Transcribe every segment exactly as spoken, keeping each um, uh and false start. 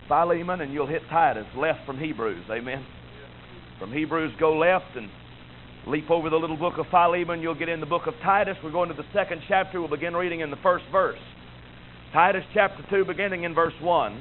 Philemon and you'll hit Titus, left from Hebrews. Amen. From Hebrews go left and leap over the little book of Philemon. You'll get in the book of Titus. We're going to the second chapter. We'll begin reading in the first verse. Titus chapter two, beginning in verse one.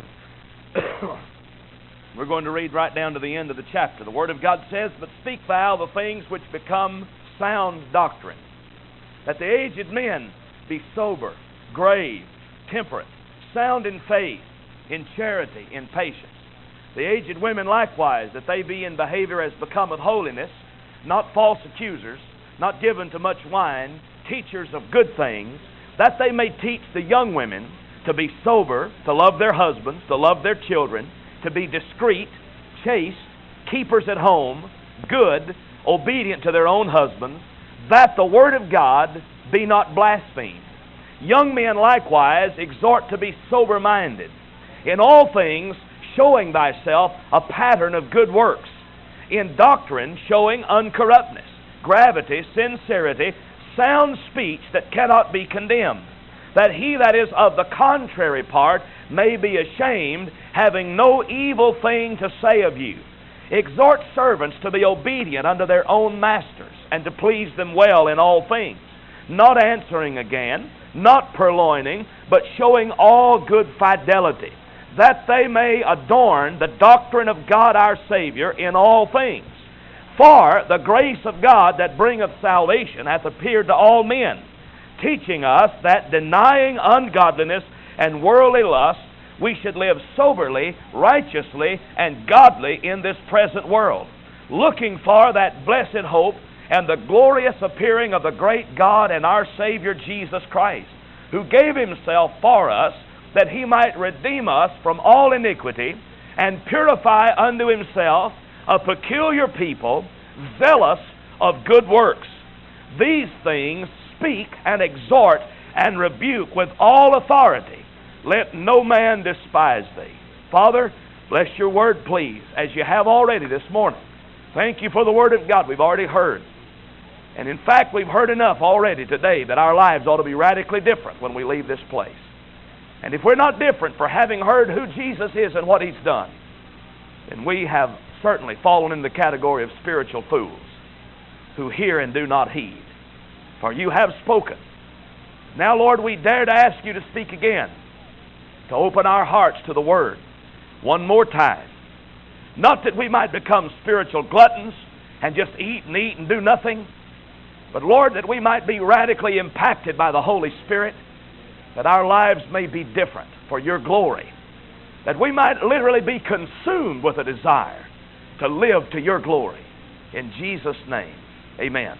We're going to read right down to the end of the chapter. The Word of God says, "But speak thou the things which become sound doctrine, that the aged men be sober, grave, temperate, sound in faith, in charity, in patience. The aged women likewise, that they be in behavior as becometh holiness, not false accusers, not given to much wine, teachers of good things, that they may teach the young women to be sober, to love their husbands, to love their children, to be discreet, chaste, keepers at home, good, obedient to their own husbands, that the word of God be not blasphemed. Young men likewise exhort to be sober-minded, in all things showing thyself a pattern of good works, in doctrine showing uncorruptness, gravity, sincerity, sound speech that cannot be condemned, that he that is of the contrary part may be ashamed, having no evil thing to say of you. Exhort servants to be obedient unto their own masters, and to please them well in all things, not answering again, not purloining, but showing all good fidelity, that they may adorn the doctrine of God our Savior in all things. For the grace of God that bringeth salvation hath appeared to all men, teaching us that denying ungodliness and worldly lust, we should live soberly, righteously, and godly in this present world, looking for that blessed hope and the glorious appearing of the great God and our Savior Jesus Christ, who gave Himself for us, that He might redeem us from all iniquity, and purify unto Himself a peculiar people, zealous of good works. These things speak and exhort and rebuke with all authority. Let no man despise thee." Father, bless your word, please, as you have already this morning. Thank you for the word of God we've already heard. And in fact, we've heard enough already today that our lives ought to be radically different when we leave this place. And if we're not different for having heard who Jesus is and what He's done, then we have certainly fallen in the category of spiritual fools who hear and do not heed. For you have spoken. Now, Lord, we dare to ask you to speak again, to open our hearts to the Word one more time. Not that we might become spiritual gluttons and just eat and eat and do nothing, but, Lord, that we might be radically impacted by the Holy Spirit, that our lives may be different for your glory, that we might literally be consumed with a desire to live to your glory. In Jesus' name, amen.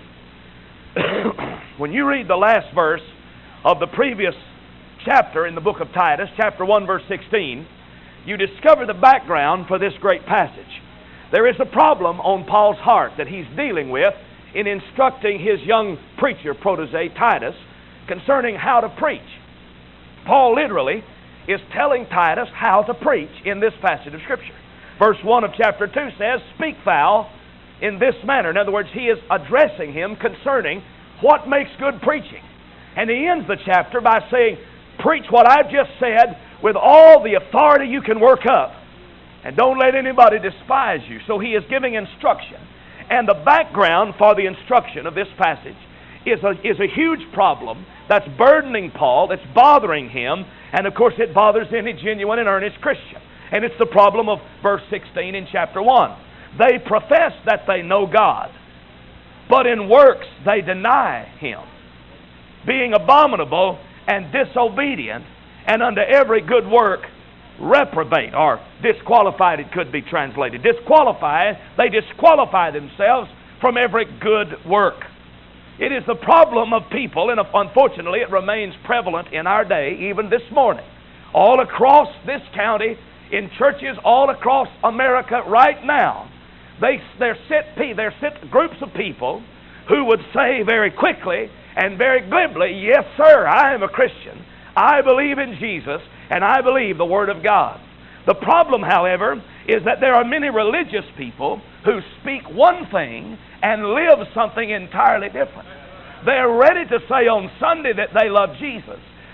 When you read the last verse of the previous chapter in the book of Titus, chapter one, verse sixteen, you discover the background for this great passage. There is a problem on Paul's heart that he's dealing with in instructing his young preacher protege, Titus, concerning how to preach. Paul literally is telling Titus how to preach in this passage of Scripture. Verse one of chapter two says, "Speak thou in this manner." In other words, he is addressing him concerning what makes good preaching. And he ends the chapter by saying, "Preach what I've just said with all the authority you can work up. And don't let anybody despise you." So he is giving instruction. And the background for the instruction of this passage is a, is a huge problem that's burdening Paul, that's bothering him, and of course it bothers any genuine and earnest Christian. And it's the problem of verse sixteen in chapter one. They profess that they know God, but in works they deny Him, being abominable and disobedient, and unto every good work reprobate, or disqualified, it could be translated. Disqualify, they disqualify themselves from every good work. It is the problem of people, and unfortunately it remains prevalent in our day, even this morning, all across this county, in churches all across America right now. They, there sit, there sit groups of people who would say very quickly and very glibly, "Yes, sir, I am a Christian. I believe in Jesus, and I believe the Word of God." The problem, however, is that there are many religious people who speak one thing and live something entirely different. They're ready to say on Sunday that they love Jesus,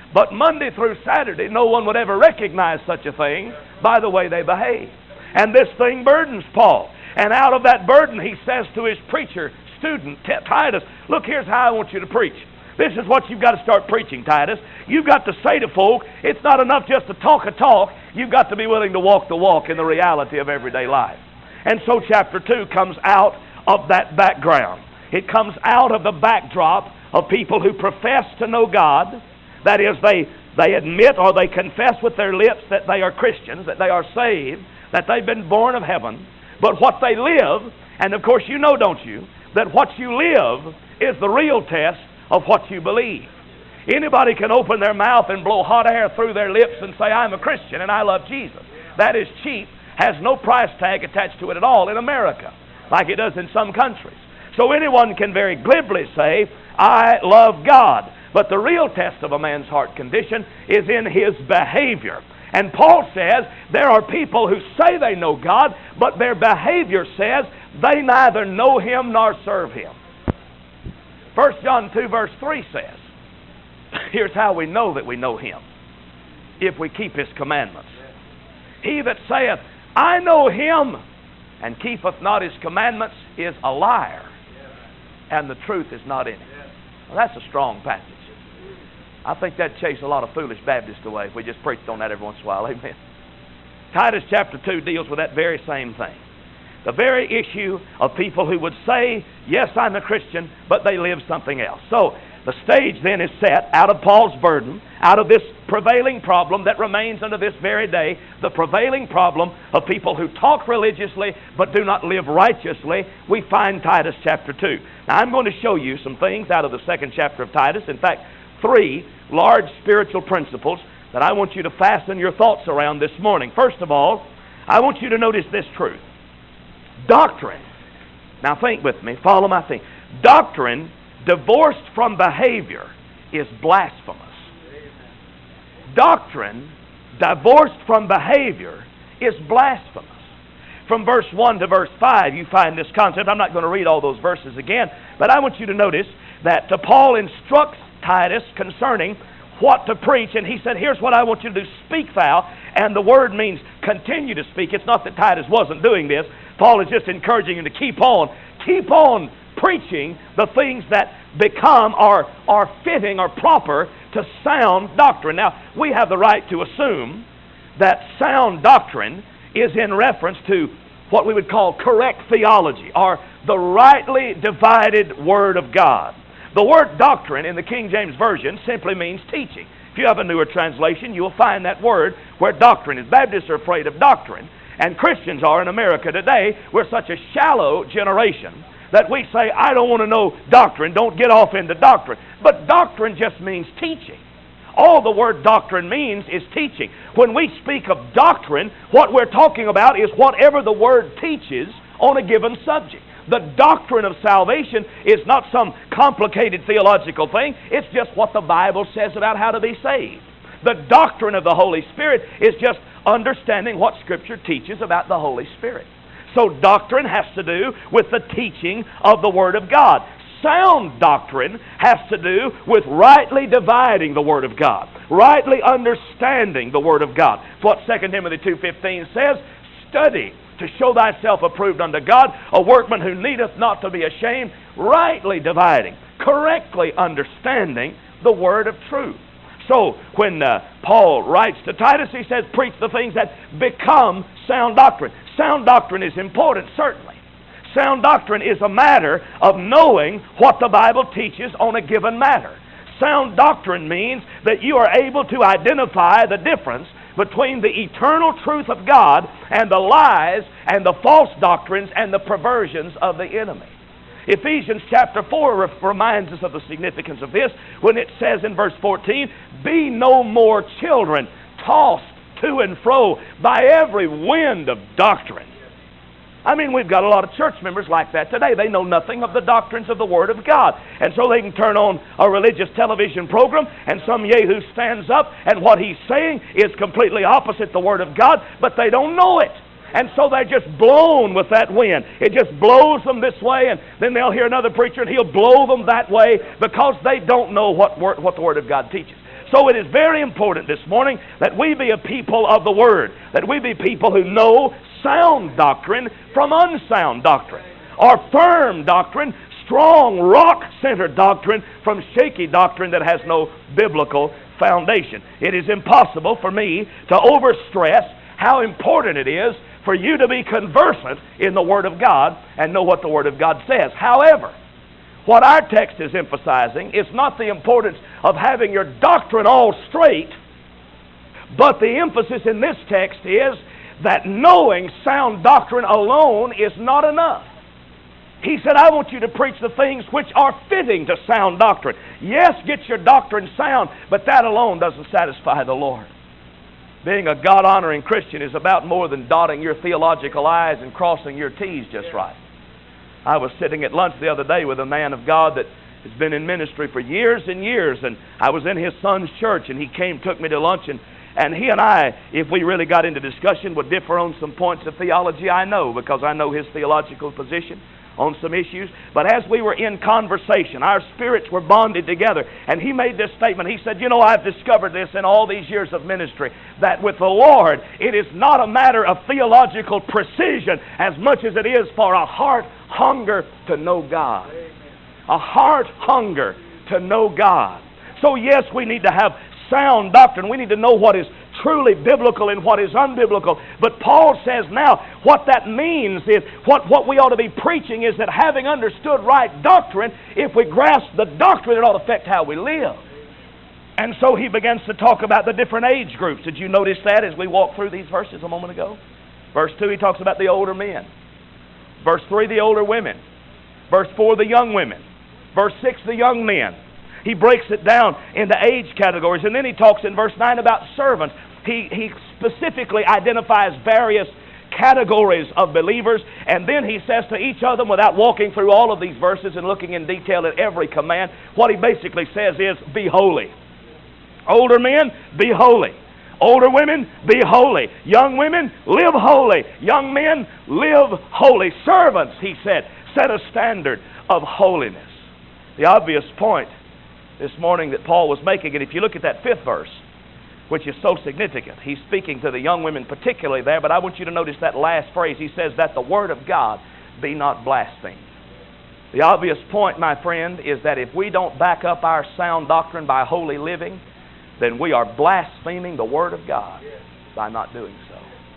But Monday through Saturday, no one would ever recognize such a thing by the way they behave. And this thing burdens Paul. And out of that burden, he says to his preacher, student, Titus, look, here's how I want you to preach. This is what you've got to start preaching, Titus. You've got to say to folk, it's not enough just to talk a talk. You've got to be willing to walk the walk in the reality of everyday life. And so chapter two comes out of that background. It comes out of the backdrop of people who profess to know God. That is, they, they admit or they confess with their lips that they are Christians, that they are saved, that they've been born of heaven. But what they live, and of course you know, don't you, that what you live is the real test of what you believe. Anybody can open their mouth and blow hot air through their lips and say, I'm a Christian and I love Jesus. That is cheap, has no price tag attached to it at all in America, like it does in some countries. So anyone can very glibly say, I love God. But the real test of a man's heart condition is in his behavior. And Paul says there are people who say they know God, but their behavior says they neither know Him nor serve Him. First John two verse three says, here's how we know that we know Him, if we keep His commandments. He that saith, I know Him, and keepeth not His commandments, is a liar, and the truth is not in him. Well, that's a strong passage. I think that'd chase a lot of foolish Baptists away if we just preached on that every once in a while. Amen. Titus chapter two deals with that very same thing. The very issue of people who would say, yes, I'm a Christian, but they live something else. So the stage then is set out of Paul's burden, out of this prevailing problem that remains unto this very day, the prevailing problem of people who talk religiously but do not live righteously. We find Titus chapter two. Now I'm going to show you some things out of the second chapter of Titus. In fact, three large spiritual principles that I want you to fasten your thoughts around this morning. First of all, I want you to notice this truth. Doctrine. Now think with me. Follow my thing. Doctrine divorced from behavior is blasphemous. Doctrine divorced from behavior is blasphemous. From verse one to verse five, you find this concept. I'm not going to read all those verses again, but I want you to notice that uh, Paul instructs Titus concerning what to preach, and he said, here's what I want you to do, speak thou, and the word means continue to speak. It's not that Titus wasn't doing this. Paul is just encouraging him to keep on, keep on preaching the things that become or are fitting or proper to sound doctrine. Now, we have the right to assume that sound doctrine is in reference to what we would call correct theology, or the rightly divided Word of God. The word doctrine in the King James Version simply means teaching. If you have a newer translation, you will find that word where doctrine is. Baptists are afraid of doctrine, and Christians are in America today. We're such a shallow generation that we say, I don't want to know doctrine, don't get off into doctrine. But doctrine just means teaching. All the word doctrine means is teaching. When we speak of doctrine, what we're talking about is whatever the Word teaches on a given subject. The doctrine of salvation is not some complicated theological thing. It's just what the Bible says about how to be saved. The doctrine of the Holy Spirit is just understanding what Scripture teaches about the Holy Spirit. So doctrine has to do with the teaching of the Word of God. Sound doctrine has to do with rightly dividing the Word of God, rightly understanding the Word of God. It's what Second Timothy two fifteen says, study to show thyself approved unto God, a workman who needeth not to be ashamed, rightly dividing, correctly understanding the word of truth. So when uh, Paul writes to Titus, he says, preach the things that become sound doctrine. Sound doctrine is important, certainly. Sound doctrine is a matter of knowing what the Bible teaches on a given matter. Sound doctrine means that you are able to identify the difference between the eternal truth of God and the lies and the false doctrines and the perversions of the enemy. Ephesians chapter four reminds us of the significance of this when it says in verse fourteen, be no more children, tossed to and fro by every wind of doctrine. I mean, we've got a lot of church members like that today. They know nothing of the doctrines of the Word of God. And so they can turn on a religious television program and some yahoo stands up and what he's saying is completely opposite the Word of God, but they don't know it. And so they're just blown with that wind. It just blows them this way, and then they'll hear another preacher and he'll blow them that way because they don't know what, word, what the Word of God teaches. So it is very important this morning that we be a people of the Word, that we be people who know sound doctrine from unsound doctrine, or firm doctrine, strong, rock-centered doctrine from shaky doctrine that has no biblical foundation. It is impossible for me to overstress how important it is for you to be conversant in the Word of God and know what the Word of God says. However, what our text is emphasizing is not the importance of having your doctrine all straight, but the emphasis in this text is that knowing sound doctrine alone is not enough. He said, I want you to preach the things which are fitting to sound doctrine. Yes, get your doctrine sound, but that alone doesn't satisfy the Lord. Being a God-honoring Christian is about more than dotting your theological I's and crossing your T's just right. I was sitting at lunch the other day with a man of God that has been in ministry for years and years, and I was in his son's church, and he came, took me to lunch, and, and he and I, if we really got into discussion, would differ on some points of theology. I know, because I know his theological position on some issues. But as we were in conversation, our spirits were bonded together, and he made this statement. He said, you know, I've discovered this in all these years of ministry, that with the Lord, it is not a matter of theological precision as much as it is for a heart hunger to know God. A heart hunger to know God. So yes, we need to have sound doctrine. We need to know what is truly biblical and what is unbiblical. But Paul says now, what that means is, what, what we ought to be preaching is that having understood right doctrine, if we grasp the doctrine, it ought to affect how we live. And so he begins to talk about the different age groups. Did you notice that as we walked through these verses a moment ago? Verse two, he talks about the older men. Verse three, the older women. Verse four, the young women. Verse six, the young men. He breaks it down into age categories. And then he talks in verse nine about servants. He, he specifically identifies various categories of believers. And then he says to each of them, without walking through all of these verses and looking in detail at every command, what he basically says is, be holy. Older men, be holy. Older women, be holy. Young women, live holy. Young men, live holy. Servants, he said, set a standard of holiness. The obvious point this morning that Paul was making, and if you look at that fifth verse, which is so significant, he's speaking to the young women particularly there, but I want you to notice that last phrase. He says that the word of God be not blasphemed. The obvious point, my friend, is that if we don't back up our sound doctrine by holy living, then we are blaspheming the Word of God by not doing so.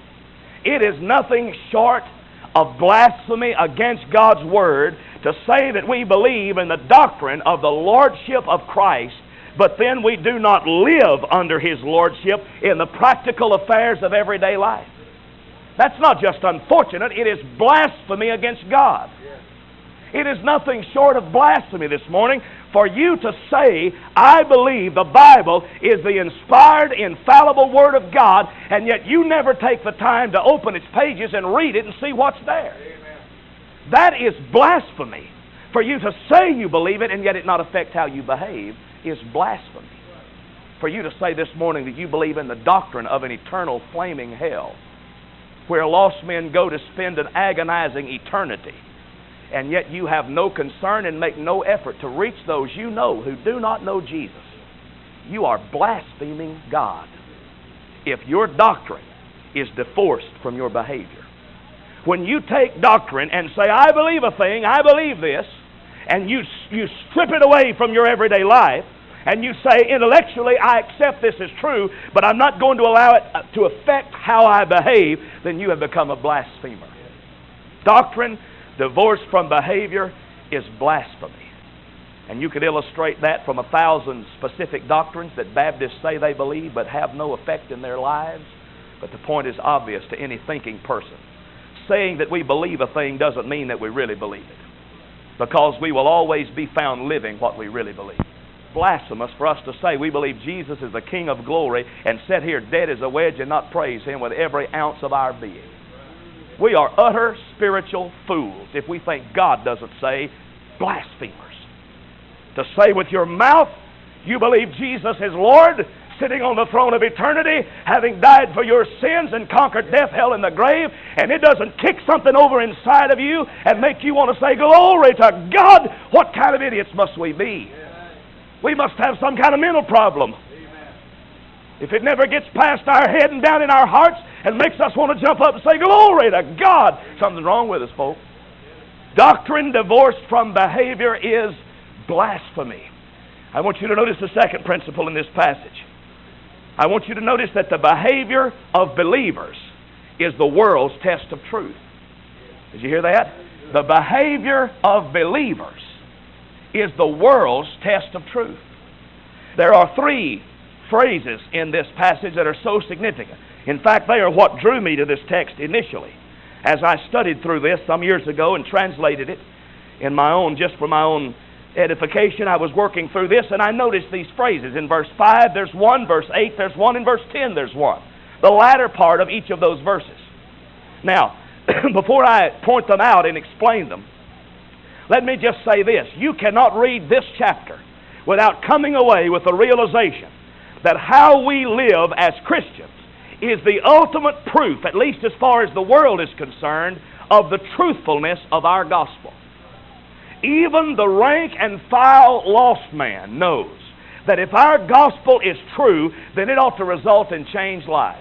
It is nothing short of blasphemy against God's Word to say that we believe in the doctrine of the Lordship of Christ, but then we do not live under His Lordship in the practical affairs of everyday life. That's not just unfortunate, it is blasphemy against God. It is nothing short of blasphemy this morning for you to say, I believe the Bible is the inspired, infallible Word of God, and yet you never take the time to open its pages and read it and see what's there. Amen. That is blasphemy. For you to say you believe it and yet it not affect how you behave is blasphemy. For you to say this morning that you believe in the doctrine of an eternal flaming hell, where lost men go to spend an agonizing eternity, and yet you have no concern and make no effort to reach those you know who do not know Jesus, you are blaspheming God if your doctrine is divorced from your behavior. When you take doctrine and say, I believe a thing, I believe this, and you, you strip it away from your everyday life, and you say, intellectually, I accept this as true, but I'm not going to allow it to affect how I behave, then you have become a blasphemer. Doctrine divorced from behavior is blasphemy. And you could illustrate that from a thousand specific doctrines that Baptists say they believe but have no effect in their lives. But the point is obvious to any thinking person. Saying that we believe a thing doesn't mean that we really believe it, because we will always be found living what we really believe. Blasphemous for us to say we believe Jesus is the King of glory and sit here dead as a wedge and not praise Him with every ounce of our being. We are utter spiritual fools if we think God doesn't say, blasphemers. To say with your mouth you believe Jesus is Lord, sitting on the throne of eternity, having died for your sins and conquered death, hell, and the grave, and it doesn't kick something over inside of you and make you want to say, glory to God, what kind of idiots must we be? We must have some kind of mental problem. if it never gets past our head and down in our hearts and makes us want to jump up and say, glory to God, something's wrong with us, folks. Doctrine divorced from behavior is blasphemy. I want you to notice the second principle in this passage. I want you to notice that the behavior of believers is the world's test of truth. Did you hear that? The behavior of believers is the world's test of truth. There are three phrases in this passage that are so significant. In fact, they are what drew me to this text initially. As I studied through this some years ago and translated it in my own, just for my own edification, I was working through this and I noticed these phrases. In verse five there's one, verse eight there's one, in verse ten there's one. The latter part of each of those verses. Now, before I point them out and explain them, let me just say this. You cannot read this chapter without coming away with the realization that how we live as Christians is the ultimate proof, at least as far as the world is concerned, of the truthfulness of our gospel. Even the rank and file lost man knows that if our gospel is true, then it ought to result in changed lives.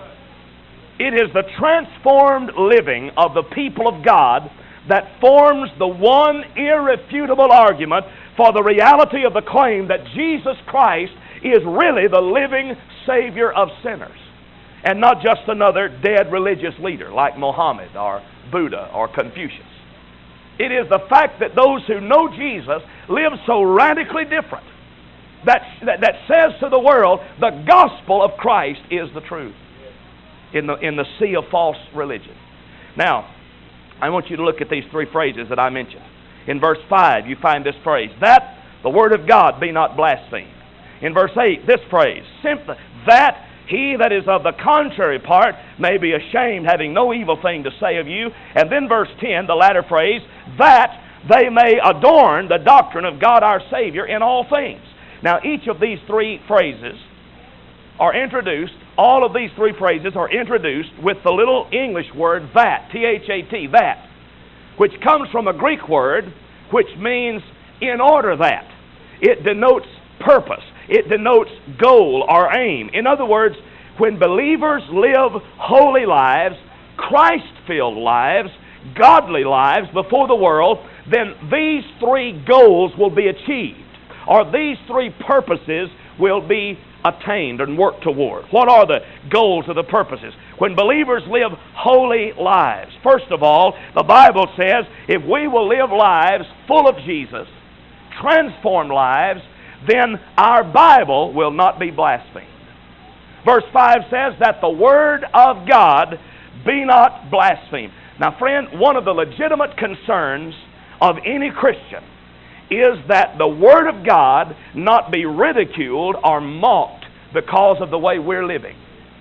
It is the transformed living of the people of God that forms the one irrefutable argument for the reality of the claim that Jesus Christ is really the living Savior of sinners, and not just another dead religious leader like Mohammed or Buddha or Confucius. It is the fact that those who know Jesus live so radically different that, that, that says to the world, the gospel of Christ is the truth in the, in the sea of false religion. Now, I want you to look at these three phrases that I mentioned. In verse five, you find this phrase, that the word of God be not blasphemed. In verse eight, this phrase, simply, that he that is of the contrary part may be ashamed, having no evil thing to say of you. And then verse ten, the latter phrase, that they may adorn the doctrine of God our Savior in all things. Now, each of these three phrases are introduced, all of these three phrases are introduced with the little English word that, T H A T, that, which comes from a Greek word which means in order that. It denotes purpose. It denotes goal or aim. In other words, when believers live holy lives, Christ-filled lives, godly lives before the world, then these three goals will be achieved, or these three purposes will be attained and worked toward. What are the goals or the purposes? When believers live holy lives, first of all, the Bible says if we will live lives full of Jesus, transformed lives, then our Bible will not be blasphemed. Verse five says that the Word of God be not blasphemed. Now, friend, one of the legitimate concerns of any Christian is that the Word of God not be ridiculed or mocked because of the way we're living.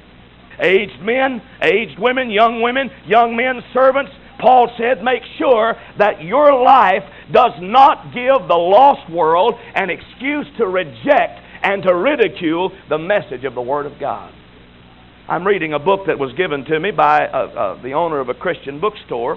Aged men, aged women, young women, young men, servants, Paul said, make sure that your life does not give the lost world an excuse to reject and to ridicule the message of the Word of God. I'm reading a book that was given to me by uh, uh, the owner of a Christian bookstore.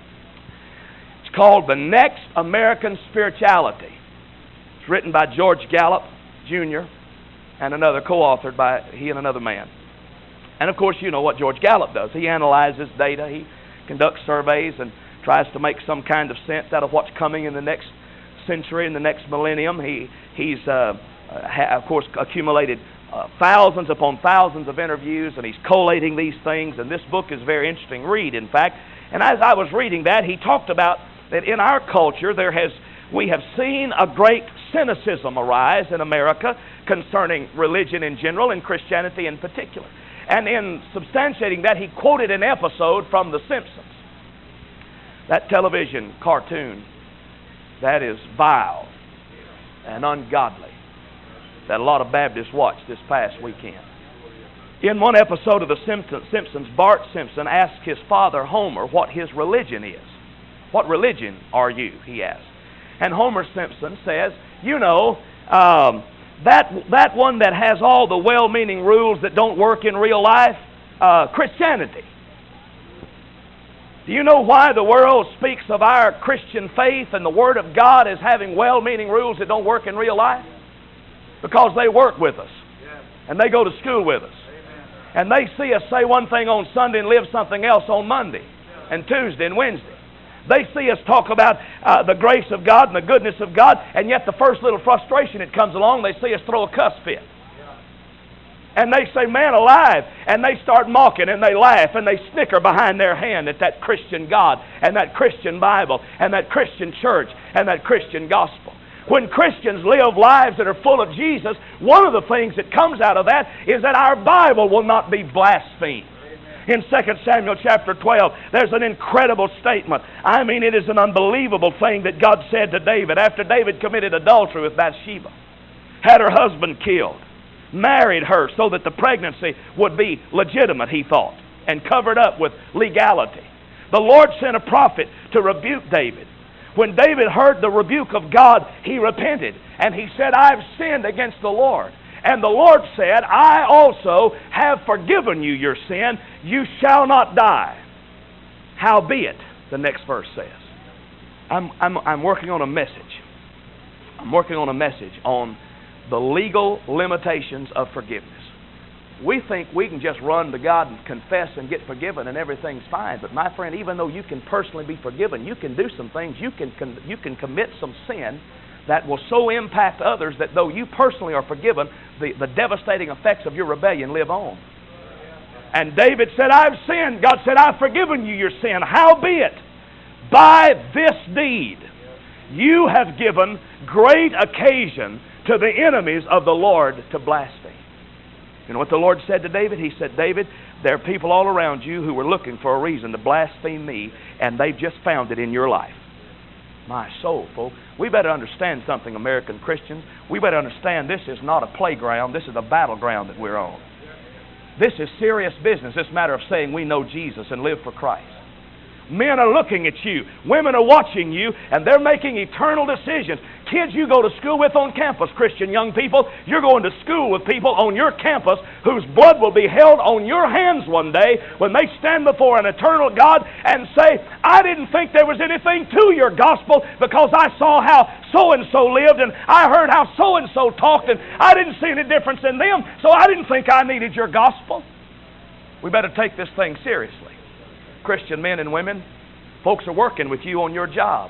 It's called The Next American Spirituality. It's written by George Gallup, Junior, and another, co-authored by he and another man. And of course, you know what George Gallup does. He analyzes data, he conducts surveys, and tries to make some kind of sense out of what's coming in the next century, in the next millennium. He He's, uh, ha, of course, accumulated uh, thousands upon thousands of interviews, and he's collating these things, and this book is a very interesting read, in fact. And as I was reading that, he talked about that in our culture there has we have seen a great cynicism arise in America concerning religion in general and Christianity in particular. And in substantiating that, he quoted an episode from The Simpsons, that television cartoon that is vile and ungodly that a lot of Baptists watched this past weekend. In one episode of The Simpsons, Bart Simpson asked his father, Homer, what his religion is. What religion are you, he asked. And Homer Simpson says, you know, um, That that one that has all the well-meaning rules that don't work in real life, uh, Christianity. Do you know why the world speaks of our Christian faith and the Word of God as having well-meaning rules that don't work in real life? Because they work with us. And they go to school with us. And they see us say one thing on Sunday and live something else on Monday and Tuesday and Wednesday. They see us talk about uh, the grace of God and the goodness of God, and yet the first little frustration that comes along, they see us throw a cuss fit. And they say, man alive, and they start mocking and they laugh and they snicker behind their hand at that Christian God and that Christian Bible and that Christian church and that Christian gospel. When Christians live lives that are full of Jesus, one of the things that comes out of that is that our Bible will not be blasphemed. In Second Samuel chapter twelve, there's an incredible statement. I mean, it is an unbelievable thing that God said to David after David committed adultery with Bathsheba, had her husband killed, married her so that the pregnancy would be legitimate, he thought, and covered up with legality. The Lord sent a prophet to rebuke David. When David heard the rebuke of God, he repented, and he said, I've sinned against the Lord. And the Lord said, I also have forgiven you your sin. You shall not die. Howbeit, the next verse says, I'm, I'm, I'm working on a message. I'm working on a message on the legal limitations of forgiveness. We think we can just run to God and confess and get forgiven and everything's fine. But my friend, even though you can personally be forgiven, you can do some things, you can, you can commit some sin that will so impact others that though you personally are forgiven, the, the devastating effects of your rebellion live on. And David said, I've sinned. God said, I've forgiven you your sin. Howbeit, by this deed, you have given great occasion to the enemies of the Lord to blaspheme. You know what the Lord said to David? He said, David, there are people all around you who are looking for a reason to blaspheme me, and they've just found it in your life. My soul, folks. We better understand something, American Christians. We better understand this is not a playground. This is a battleground that we're on. This is serious business, this matter of saying we know Jesus and live for Christ. Men are looking at you. Women are watching you, and they're making eternal decisions. Kids you go to school with on campus, Christian young people, you're going to school with people on your campus whose blood will be held on your hands one day when they stand before an eternal God and say, I didn't think there was anything to your gospel because I saw how so-and-so lived and I heard how so-and-so talked and I didn't see any difference in them, so I didn't think I needed your gospel. We better take this thing seriously. Christian men and women, folks are working with you on your job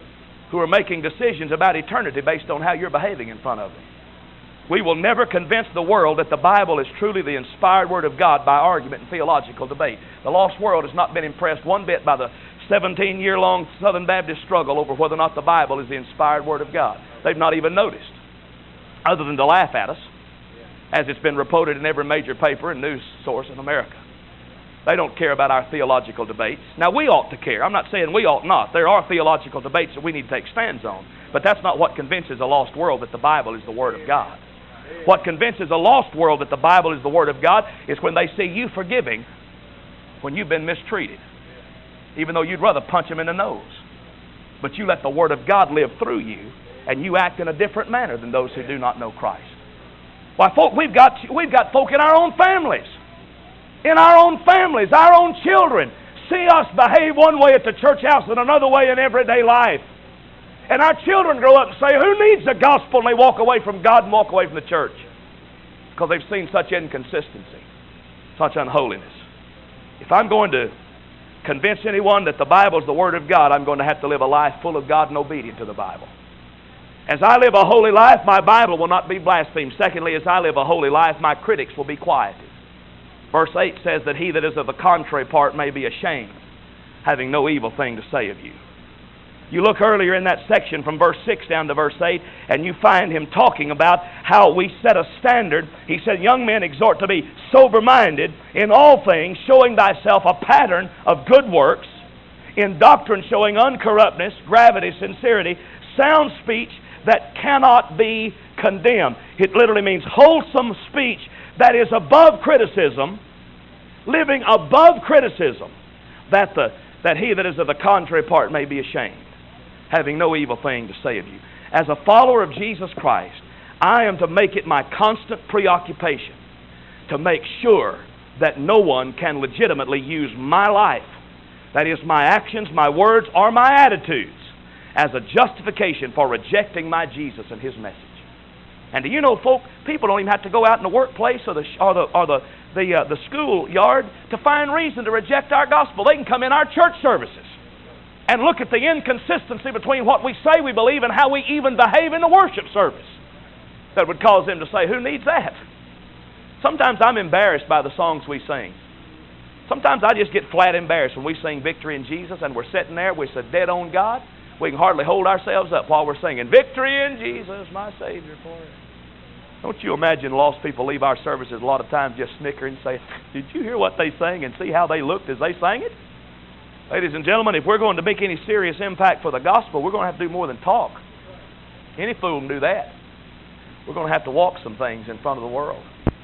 who are making decisions about eternity based on how you're behaving in front of them. We will never convince the world that the Bible is truly the inspired Word of God by argument and theological debate. The lost world has not been impressed one bit by the seventeen-year-long Southern Baptist struggle over whether or not the Bible is the inspired Word of God. They've not even noticed, other than to laugh at us, as it's been reported in every major paper and news source in America. They don't care about our theological debates. Now, we ought to care. I'm not saying we ought not. There are theological debates that we need to take stands on. But that's not what convinces a lost world that the Bible is the Word of God. What convinces a lost world that the Bible is the Word of God is when they see you forgiving when you've been mistreated, even though you'd rather punch them in the nose. But you let the Word of God live through you, and you act in a different manner than those who do not know Christ. Why, folk, we've got, we've got folk in our own families. In our own families, our own children, see us behave one way at the church house and another way in everyday life. And our children grow up and say, who needs the gospel? And they walk away from God and walk away from the church. Because they've seen such inconsistency, such unholiness. If I'm going to convince anyone that the Bible is the Word of God, I'm going to have to live a life full of God and obedient to the Bible. As I live a holy life, my Bible will not be blasphemed. Secondly, as I live a holy life, my critics will be quieted. Verse eight says that he that is of the contrary part may be ashamed, having no evil thing to say of you. You look earlier in that section from verse six down to verse eight, and you find him talking about how we set a standard. He said, young men exhort to be sober-minded in all things, showing thyself a pattern of good works, in doctrine showing uncorruptness, gravity, sincerity, sound speech that cannot be condemned. It literally means wholesome speech that is above criticism, living above criticism, that the that he that is of the contrary part may be ashamed, having no evil thing to say of you. As a follower of Jesus Christ, I am to make it my constant preoccupation to make sure that no one can legitimately use my life, that is, my actions, my words, or my attitudes, as a justification for rejecting my Jesus and His message. And do you know, folk, people don't even have to go out in the workplace or the or the or the the, uh, the school yard to find reason to reject our gospel. They can come in our church services and look at the inconsistency between what we say we believe and how we even behave in the worship service. That would cause them to say, who needs that? Sometimes I'm embarrassed by the songs we sing. Sometimes I just get flat embarrassed when we sing Victory in Jesus and we're sitting there, we're so dead on God, we can hardly hold ourselves up while we're singing, Victory in Jesus, my Savior forever. Don't you imagine lost people leave our services a lot of times just snicker and say, did you hear what they sang and see how they looked as they sang it? Ladies and gentlemen, if we're going to make any serious impact for the gospel, we're going to have to do more than talk. Any fool can do that. We're going to have to walk some things in front of the world.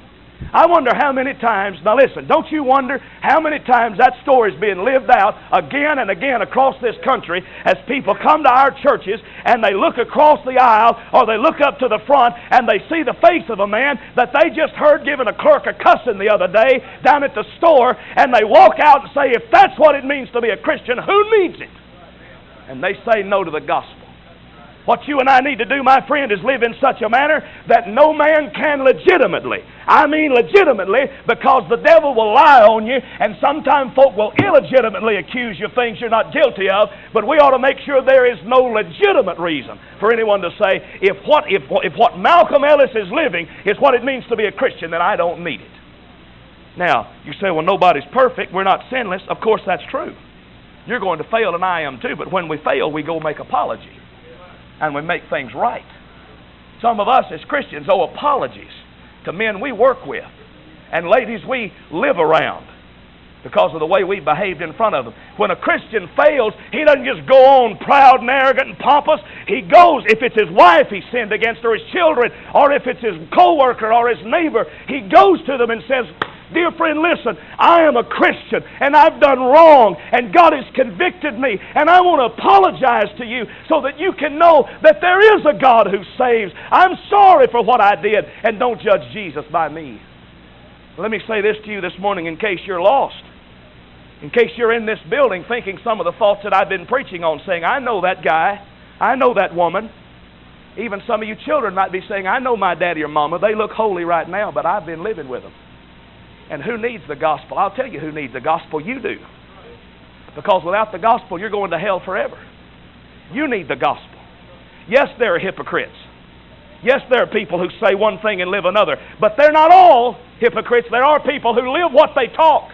I wonder how many times, now listen, don't you wonder how many times that story is being lived out again and again across this country as people come to our churches and they look across the aisle or they look up to the front and they see the face of a man that they just heard giving a clerk a cussing the other day down at the store, and they walk out and say, if that's what it means to be a Christian, who needs it? And they say no to the gospel. What you and I need to do, my friend, is live in such a manner that no man can legitimately, I mean legitimately, because the devil will lie on you, and sometimes folk will illegitimately accuse you of things you're not guilty of, but we ought to make sure there is no legitimate reason for anyone to say, if what, if, if what Malcolm Ellis is living is what it means to be a Christian, then I don't need it. Now, you say, well, nobody's perfect, we're not sinless. Of course, that's true. You're going to fail, and I am too, but when we fail, we go make apology. And we make things right. Some of us as Christians owe apologies to men we work with and ladies we live around because of the way we behaved in front of them. When a Christian fails, he doesn't just go on proud and arrogant and pompous. He goes, if it's his wife he sinned against, or his children, or if it's his co-worker or his neighbor, he goes to them and says, dear friend, listen, I am a Christian and I've done wrong and God has convicted me and I want to apologize to you so that you can know that there is a God who saves. I'm sorry for what I did, and don't judge Jesus by me. Let me say this to you this morning in case you're lost. In case you're in this building thinking some of the thoughts that I've been preaching on, saying, I know that guy, I know that woman. Even some of you children might be saying, I know my daddy or mama, they look holy right now, but I've been living with them. And who needs the gospel? I'll tell you who needs the gospel. You do. Because without the gospel, you're going to hell forever. You need the gospel. Yes, there are hypocrites. Yes, there are people who say one thing and live another. But they're not all hypocrites. There are people who live what they talk.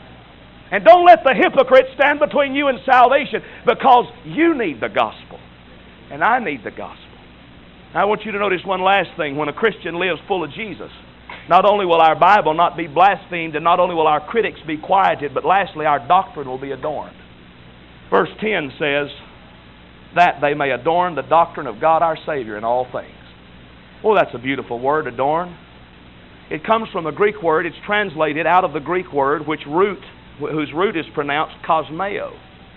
And don't let the hypocrite stand between you and salvation, because you need the gospel. And I need the gospel. I want you to notice one last thing. When a Christian lives full of Jesus, not only will our Bible not be blasphemed, and not only will our critics be quieted, but lastly, our doctrine will be adorned. Verse ten says, that they may adorn the doctrine of God our Savior in all things. Oh, that's a beautiful word, adorn. It comes from a Greek word. It's translated out of the Greek word, which root, whose root is pronounced cosmeo.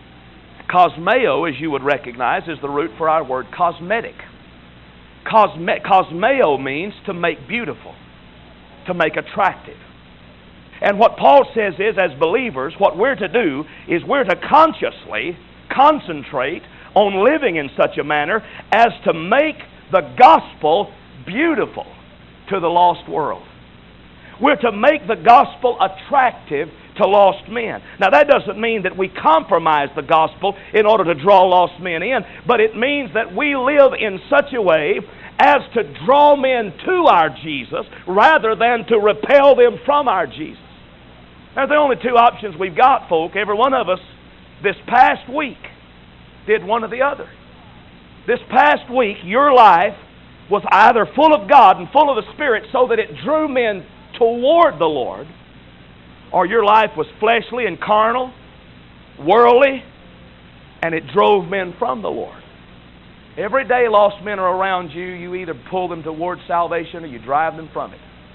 Cosmeo, as you would recognize, is the root for our word cosmetic. Cosme, cosmeo means to make beautiful, to make attractive. And what Paul says is, as believers, what we're to do is we're to consciously concentrate on living in such a manner as to make the gospel beautiful to the lost world. We're to make the gospel attractive to lost men. Now, that doesn't mean that we compromise the gospel in order to draw lost men in, but it means that we live in such a way as to draw men to our Jesus rather than to repel them from our Jesus. Now, the only two options we've got, folk. Every one of us this past week did one or the other. This past week, your life was either full of God and full of the Spirit so that it drew men toward the Lord, or your life was fleshly and carnal, worldly, and it drove men from the Lord. Every day lost men are around you. You either pull them towards salvation or you drive them from it.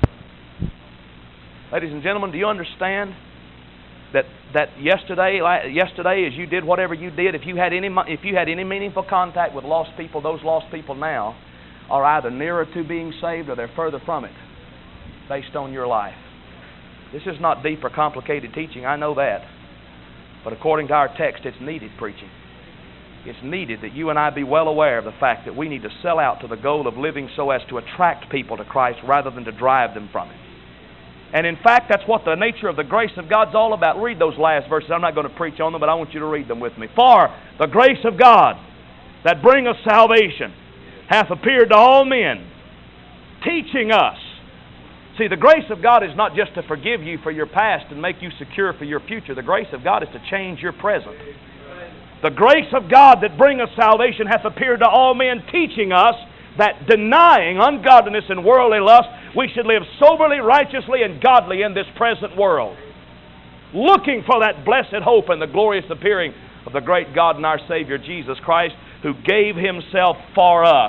Ladies and gentlemen, do you understand that that yesterday, yesterday, as you did whatever you did, if you had any if you had any meaningful contact with lost people, those lost people now are either nearer to being saved or they're further from it, based on your life. This is not deep or complicated teaching, I know that. But according to our text, it's needed preaching. it's needed that you and I be well aware of the fact that we need to sell out to the goal of living so as to attract people to Christ rather than to drive them from Him. And in fact, that's what the nature of the grace of God's all about. Read those last verses. I'm not going to preach on them, but I want you to read them with me. For the grace of God that bringeth salvation hath appeared to all men, teaching us. See, the grace of God is not just to forgive you for your past and make you secure for your future. The grace of God is to change your present. The grace of God that bringeth salvation hath appeared to all men, teaching us that denying ungodliness and worldly lust, we should live soberly, righteously, and godly in this present world, looking for that blessed hope and the glorious appearing of the great God and our Savior Jesus Christ, who gave Himself for us.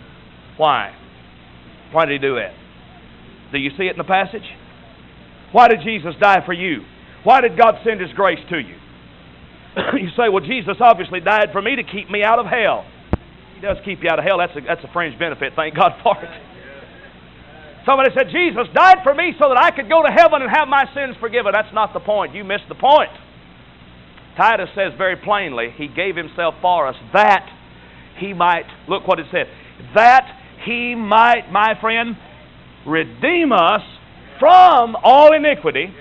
Why? Why did He do that? Do you see it in the passage? Why did Jesus die for you? Why did God send His grace to you? You say, well, Jesus obviously died for me to keep me out of hell. He does keep you out of hell. That's a, that's a fringe benefit. Thank God for it. Somebody said, Jesus died for me so that I could go to heaven and have my sins forgiven. That's not the point. You missed the point. Titus says very plainly, He gave Himself for us that He might, look what it said, that He might, my friend, redeem us from all iniquity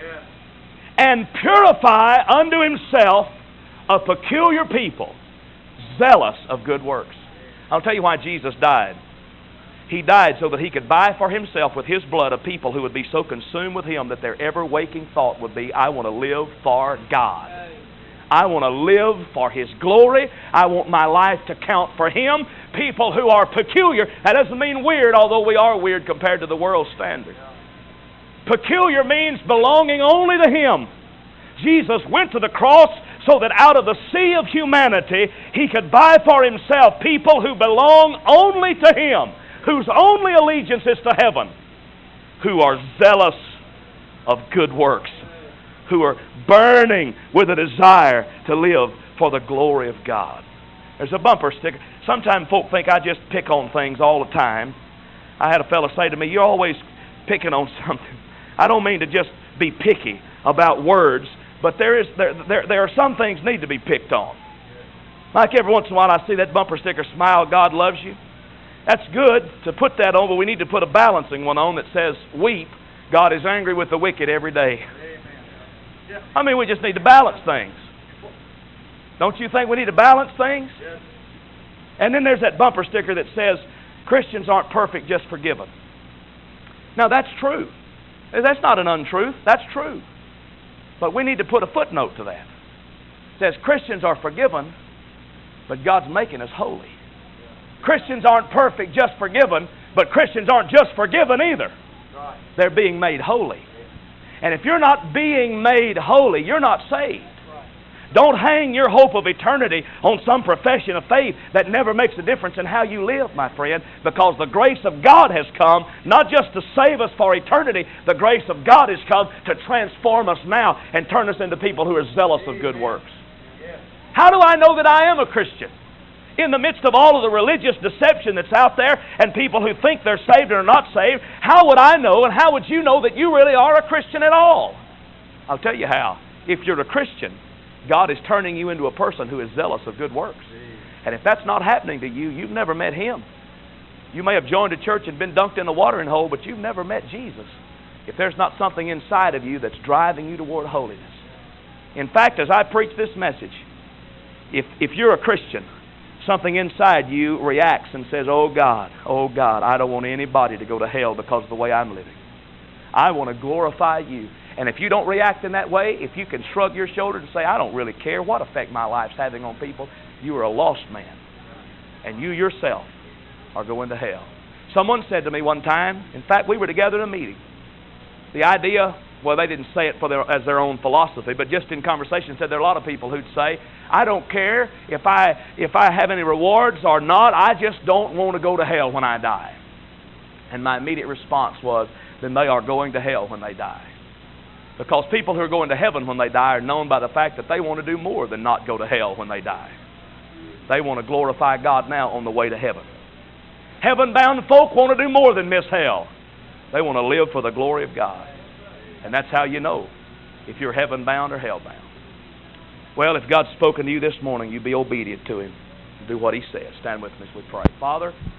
and purify unto Himself a peculiar people, zealous of good works. I'll tell you why Jesus died. He died so that He could buy for Himself with His blood a people who would be so consumed with Him that their ever waking thought would be, I want to live for God. I want to live for His glory. I want my life to count for Him. People who are peculiar, that doesn't mean weird, although we are weird compared to the world's standard. Peculiar means belonging only to Him. Jesus went to the cross so that out of the sea of humanity He could buy for Himself people who belong only to Him, whose only allegiance is to heaven, who are zealous of good works, who are burning with a desire to live for the glory of God. There's a bumper sticker. Sometimes folk think I just pick on things all the time. I had a fellow say to me, you're always picking on something. I don't mean to just be picky about words, but there is there, there, there are some things need to be picked on. Like every once in a while I see that bumper sticker, smile, God loves you. That's good to put that on, but we need to put a balancing one on that says, weep, God is angry with the wicked every day. I mean, we just need to balance things. Don't you think we need to balance things? And then there's that bumper sticker that says, Christians aren't perfect, just forgiven. Now that's true. That's not an untruth. That's true. But we need to put a footnote to that. It says Christians are forgiven, but God's making us holy. Christians aren't perfect, just forgiven, but Christians aren't just forgiven either. They're being made holy. And if you're not being made holy, you're not saved. Don't hang your hope of eternity on some profession of faith that never makes a difference in how you live, my friend, because the grace of God has come not just to save us for eternity. The grace of God has come to transform us now and turn us into people who are zealous of good works. How do I know that I am a Christian? In the midst of all of the religious deception that's out there and people who think they're saved or not saved, how would I know and how would you know that you really are a Christian at all? I'll tell you how. If you're a Christian, God is turning you into a person who is zealous of good works. And if that's not happening to you, you've never met Him. You may have joined a church and been dunked in the watering hole, but you've never met Jesus. If there's not something inside of you that's driving you toward holiness. In fact, as I preach this message, if, if you're a Christian, something inside you reacts and says, oh God, oh God, I don't want anybody to go to hell because of the way I'm living. I want to glorify you. And if you don't react in that way, if you can shrug your shoulders and say, I don't really care what effect my life's having on people, you are a lost man. And you yourself are going to hell. Someone said to me one time, in fact, we were together in a meeting. The idea, well, they didn't say it for their, as their own philosophy, but just in conversation said there are a lot of people who'd say, I don't care if I, if I have any rewards or not, I just don't want to go to hell when I die. And my immediate response was, then they are going to hell when they die. Because people who are going to heaven when they die are known by the fact that they want to do more than not go to hell when they die. They want to glorify God now on the way to heaven. Heaven-bound folk want to do more than miss hell. They want to live for the glory of God. And that's how you know if you're heaven-bound or hell-bound. Well, if God's spoken to you this morning, you be obedient to Him. do what He says. Stand with me as we pray. Father,